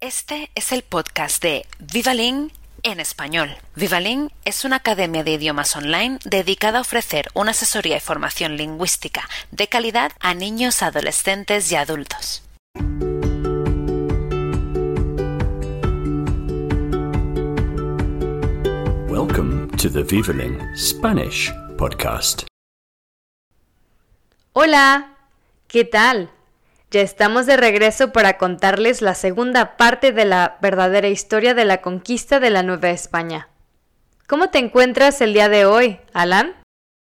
Este es el podcast de Vivalin en español. Vivalin es una academia de idiomas online dedicada a ofrecer una asesoría y formación lingüística de calidad a niños, adolescentes y adultos. Welcome to the Vivalin Spanish podcast. Hola, ¿qué tal? Ya estamos de regreso para contarles la segunda parte de la verdadera historia de la conquista de la Nueva España. ¿Cómo te encuentras el día de hoy, Alan?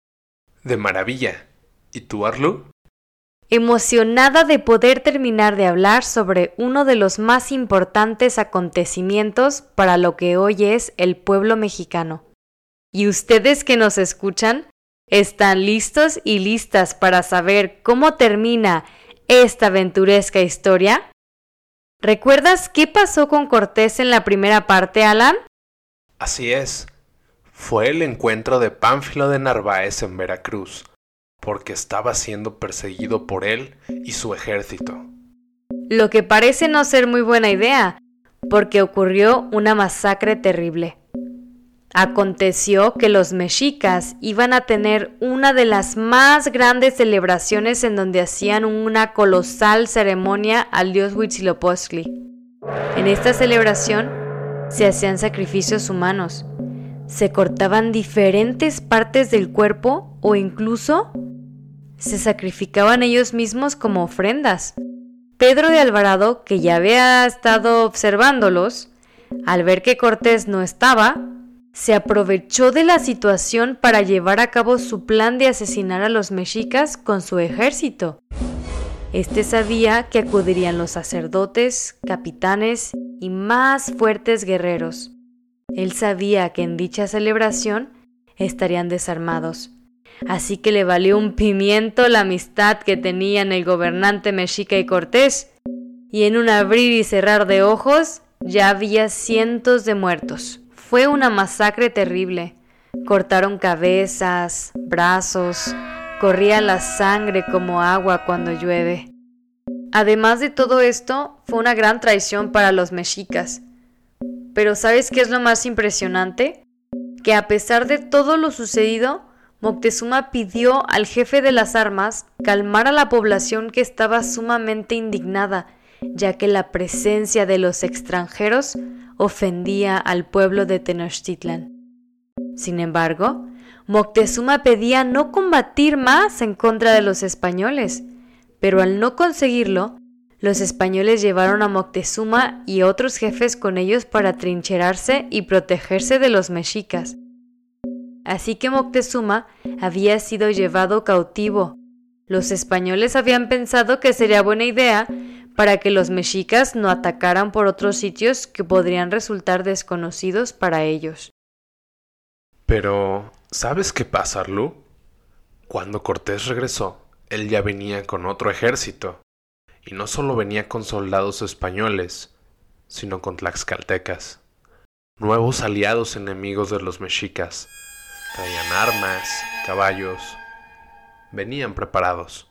De maravilla. ¿Y tú, Arlu? Emocionada de poder terminar de hablar sobre uno de los más importantes acontecimientos para lo que hoy es el pueblo mexicano. ¿Y ustedes que nos escuchan? ¿Están listos y listas para saber cómo termina esta aventuresca historia? ¿Recuerdas qué pasó con Cortés en la primera parte, Alan? Así es. Fue el encuentro de Pánfilo de Narváez en Veracruz, porque estaba siendo perseguido por él y su ejército. Lo que parece no ser muy buena idea, porque ocurrió una masacre terrible. Aconteció que los mexicas iban a tener una de las más grandes celebraciones en donde hacían una colosal ceremonia al dios Huitzilopochtli. En esta celebración se hacían sacrificios humanos, se cortaban diferentes partes del cuerpo o incluso se sacrificaban ellos mismos como ofrendas. Pedro de Alvarado, que ya había estado observándolos, al ver que Cortés no estaba, se aprovechó de la situación para llevar a cabo su plan de asesinar a los mexicas con su ejército. Este sabía que acudirían los sacerdotes, capitanes y más fuertes guerreros. Él sabía que en dicha celebración estarían desarmados, así que le valió un pimiento la amistad que tenían el gobernante mexica y Cortés, y en un abrir y cerrar de ojos ya había cientos de muertos. Fue una masacre terrible. Cortaron cabezas, brazos, corría la sangre como agua cuando llueve. Además de todo esto, fue una gran traición para los mexicas. Pero ¿sabes qué es lo más impresionante? Que a pesar de todo lo sucedido, Moctezuma pidió al jefe de las armas calmar a la población que estaba sumamente indignada, ya que la presencia de los extranjeros ofendía al pueblo de Tenochtitlan. Sin embargo, Moctezuma pedía no combatir más en contra de los españoles, pero al no conseguirlo, los españoles llevaron a Moctezuma y otros jefes con ellos para trincherarse y protegerse de los mexicas. Así que Moctezuma había sido llevado cautivo. Los españoles habían pensado que sería buena idea para que los mexicas no atacaran por otros sitios que podrían resultar desconocidos para ellos. Pero, ¿sabes qué pasa, Arlu? Cuando Cortés regresó, él ya venía con otro ejército, y no solo venía con soldados españoles, sino con tlaxcaltecas, nuevos aliados enemigos de los mexicas. Traían armas, caballos, venían preparados.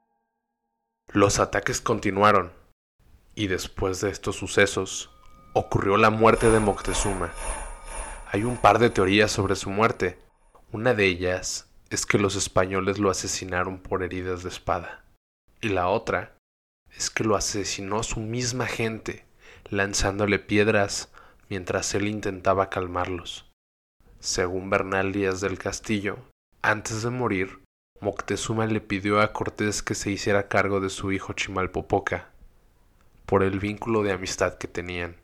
Los ataques continuaron, y después de estos sucesos, ocurrió la muerte de Moctezuma. Hay un par de teorías sobre su muerte. Una de ellas es que los españoles lo asesinaron por heridas de espada, y la otra es que lo asesinó su misma gente, lanzándole piedras mientras él intentaba calmarlos. Según Bernal Díaz del Castillo, antes de morir, Moctezuma le pidió a Cortés que se hiciera cargo de su hijo Chimalpopoca, por el vínculo de amistad que tenían.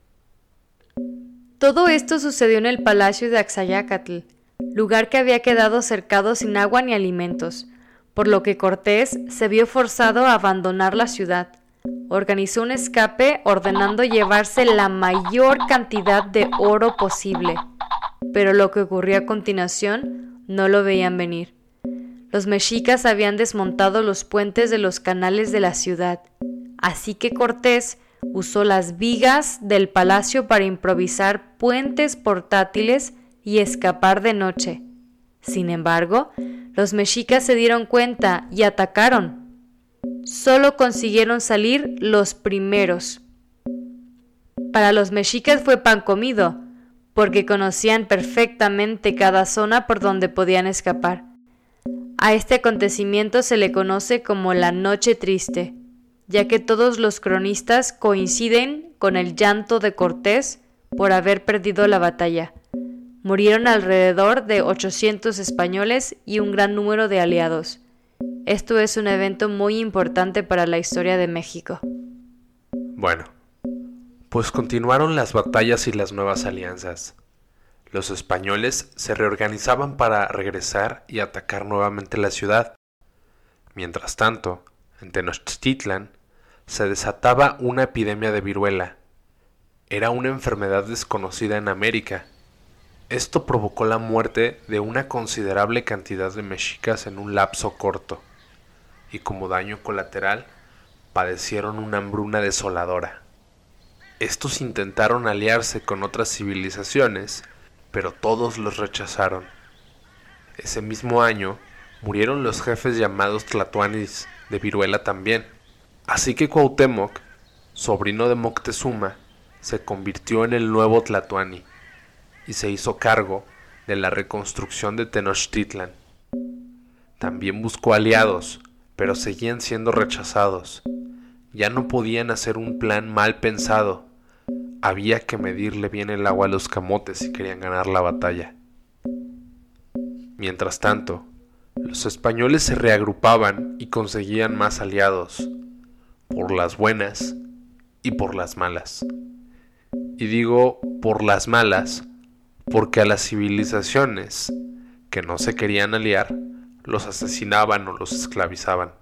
Todo esto sucedió en el palacio de Axayácatl, lugar que había quedado cercado sin agua ni alimentos, por lo que Cortés se vio forzado a abandonar la ciudad. Organizó un escape ordenando llevarse la mayor cantidad de oro posible, pero lo que ocurrió a continuación no lo veían venir. Los mexicas habían desmontado los puentes de los canales de la ciudad, así que Cortés usó las vigas del palacio para improvisar puentes portátiles y escapar de noche. Sin embargo, los mexicas se dieron cuenta y atacaron. Solo consiguieron salir los primeros. Para los mexicas fue pan comido, porque conocían perfectamente cada zona por donde podían escapar. A este acontecimiento se le conoce como la Noche Triste, ya que todos los cronistas coinciden con el llanto de Cortés por haber perdido la batalla. Murieron alrededor de 800 españoles y un gran número de aliados. Esto es un evento muy importante para la historia de México. Bueno, pues continuaron las batallas y las nuevas alianzas. Los españoles se reorganizaban para regresar y atacar nuevamente la ciudad. Mientras tanto, en Tenochtitlan se desataba una epidemia de viruela. Era una enfermedad desconocida en América. Esto provocó la muerte de una considerable cantidad de mexicas en un lapso corto, y como daño colateral, padecieron una hambruna desoladora. Estos intentaron aliarse con otras civilizaciones, pero todos los rechazaron. Ese mismo año murieron los jefes llamados tlatoanis de viruela también. Así que Cuauhtémoc, sobrino de Moctezuma, se convirtió en el nuevo tlatoani y se hizo cargo de la reconstrucción de Tenochtitlan. También buscó aliados, pero seguían siendo rechazados. Ya no podían hacer un plan mal pensado. Había que medirle bien el agua a los camotes si querían ganar la batalla. Mientras tanto, los españoles se reagrupaban y conseguían más aliados, por las buenas y por las malas. Y digo por las malas porque a las civilizaciones que no se querían aliar, los asesinaban o los esclavizaban.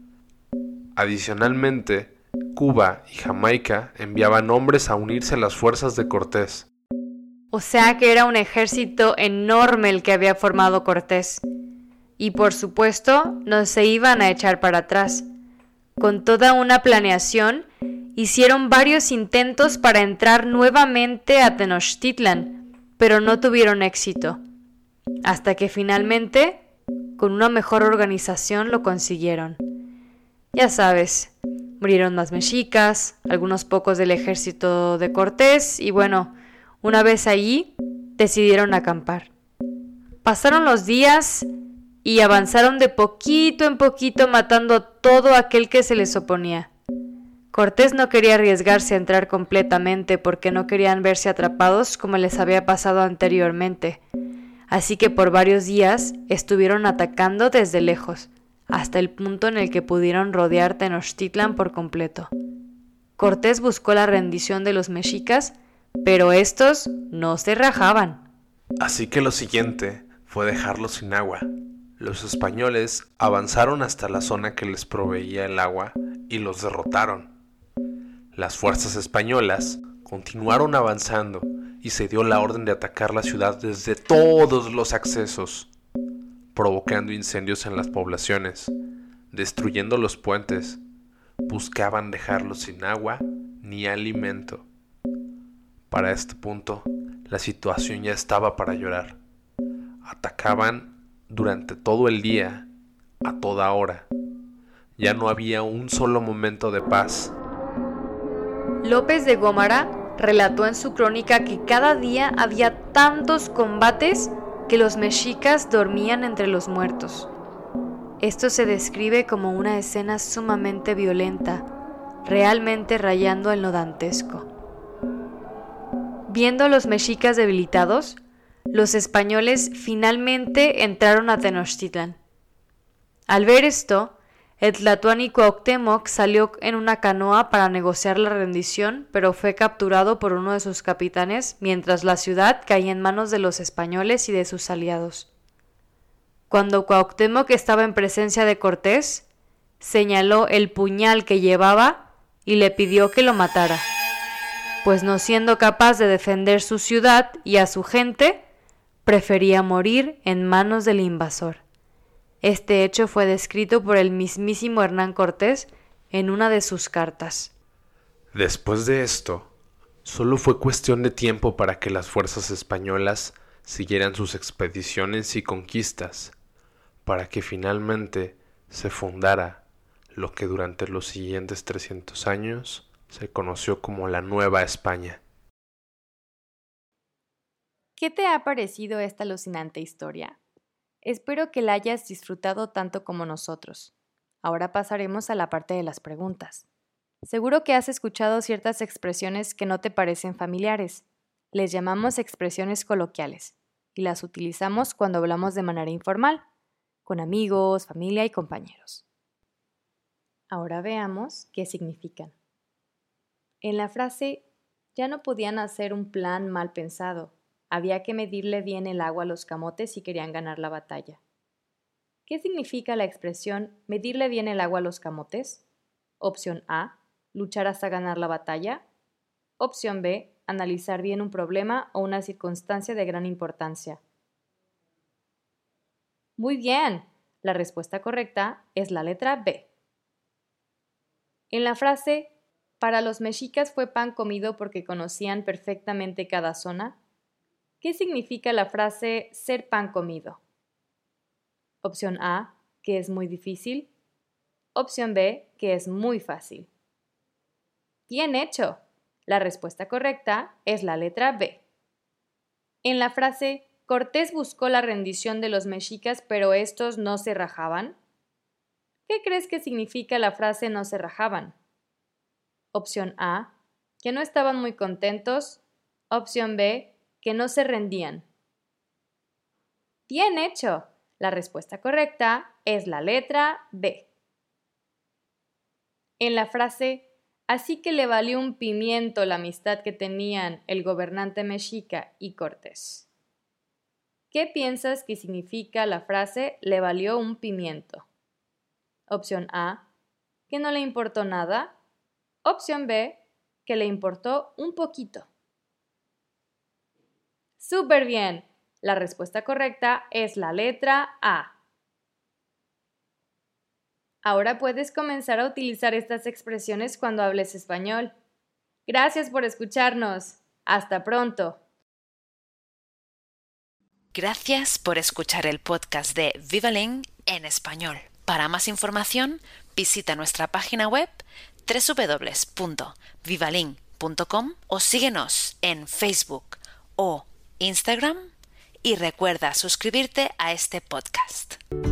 Adicionalmente, Cuba y Jamaica enviaban hombres a unirse a las fuerzas de Cortés. O sea que era un ejército enorme el que había formado Cortés. Y por supuesto, no se iban a echar para atrás. Con toda una planeación, hicieron varios intentos para entrar nuevamente a Tenochtitlan, pero no tuvieron éxito. Hasta que finalmente, con una mejor organización, lo consiguieron. Ya sabes, murieron más mexicas, algunos pocos del ejército de Cortés y bueno, una vez allí, decidieron acampar. Pasaron los días y avanzaron de poquito en poquito matando a todo aquel que se les oponía. Cortés no quería arriesgarse a entrar completamente porque no querían verse atrapados como les había pasado anteriormente. Así que por varios días estuvieron atacando desde lejos, hasta el punto en el que pudieron rodear Tenochtitlan por completo. Cortés buscó la rendición de los mexicas, pero estos no se rajaban. Así que lo siguiente fue dejarlos sin agua. Los españoles avanzaron hasta la zona que les proveía el agua y los derrotaron. Las fuerzas españolas continuaron avanzando y se dio la orden de atacar la ciudad desde todos los accesos, provocando incendios en las poblaciones, destruyendo los puentes. Buscaban dejarlos sin agua ni alimento. Para este punto, la situación ya estaba para llorar. Atacaban durante todo el día, a toda hora. Ya no había un solo momento de paz. López de Gómara relató en su crónica que cada día había tantos combates que los mexicas dormían entre los muertos. Esto se describe como una escena sumamente violenta, realmente rayando en lo dantesco. Viendo a los mexicas debilitados, los españoles finalmente entraron a Tenochtitlan. Al ver esto, el tlatoani Cuauhtémoc salió en una canoa para negociar la rendición, pero fue capturado por uno de sus capitanes mientras la ciudad caía en manos de los españoles y de sus aliados. Cuando Cuauhtémoc estaba en presencia de Cortés, señaló el puñal que llevaba y le pidió que lo matara, pues no siendo capaz de defender su ciudad y a su gente, prefería morir en manos del invasor. Este hecho fue descrito por el mismísimo Hernán Cortés en una de sus cartas. Después de esto, solo fue cuestión de tiempo para que las fuerzas españolas siguieran sus expediciones y conquistas, para que finalmente se fundara lo que durante los siguientes 300 años se conoció como la Nueva España. ¿Qué te ha parecido esta alucinante historia? Espero que la hayas disfrutado tanto como nosotros. Ahora pasaremos a la parte de las preguntas. Seguro que has escuchado ciertas expresiones que no te parecen familiares. Les llamamos expresiones coloquiales y las utilizamos cuando hablamos de manera informal, con amigos, familia y compañeros. Ahora veamos qué significan. En la frase, ya no podían hacer un plan mal pensado. Había que medirle bien el agua a los camotes si querían ganar la batalla. ¿Qué significa la expresión medirle bien el agua a los camotes? Opción A, luchar hasta ganar la batalla. Opción B, analizar bien un problema o una circunstancia de gran importancia. Muy bien, la respuesta correcta es la letra B. En la frase, para los mexicas fue pan comido porque conocían perfectamente cada zona, ¿qué significa la frase ser pan comido? Opción A, que es muy difícil. Opción B, que es muy fácil. Bien hecho. La respuesta correcta es la letra B. En la frase, Cortés buscó la rendición de los mexicas, pero estos no se rajaban. ¿Qué crees que significa la frase no se rajaban? Opción A, que no estaban muy contentos. Opción B, que no se rendían. Bien hecho. La respuesta correcta es la letra B. En la frase, así que le valió un pimiento la amistad que tenían el gobernante mexica y Cortés. ¿Qué piensas que significa la frase le valió un pimiento? Opción A, que no le importó nada. Opción B, que le importó un poquito. ¡Súper bien! La respuesta correcta es la letra A. Ahora puedes comenzar a utilizar estas expresiones cuando hables español. Gracias por escucharnos. Hasta pronto. Gracias por escuchar el podcast de Vivaling en español. Para más información, visita nuestra página web www.vivaling.com o síguenos en Facebook o Instagram y recuerda suscribirte a este podcast.